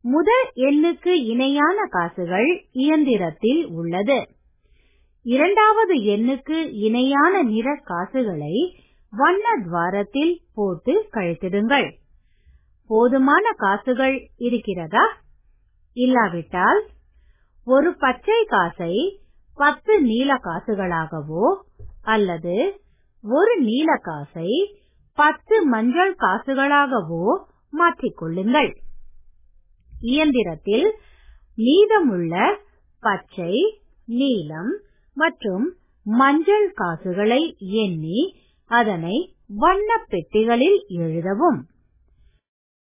முதல் எண்ணுக்கு இணையான காசுகள் இயந்திரத்தில் உள்ளது. இரண்டாவது எண்ணுக்கு இணையான நிற காசுகளை வண்ண துவாரத்தில் போட்டு கழித்திடுங்கள். போதுமான காசுகள் இருக்கிறதா? இல்லாவிட்டால் ஒரு பச்சை காசை 10 நீல காசுகளாகவோ அல்லது ஒரு நீல காசை 10 மஞ்சள் காசுகளாகவோ மாற்றிக்கொள்ளுங்கள். இயந்திரத்தில் மீதமுள்ள பச்சை, நீலம் மற்றும் மஞ்சள் காசுகளை எண்ணி அதனை வண்ண பெட்டிகளில் எழுதவும்.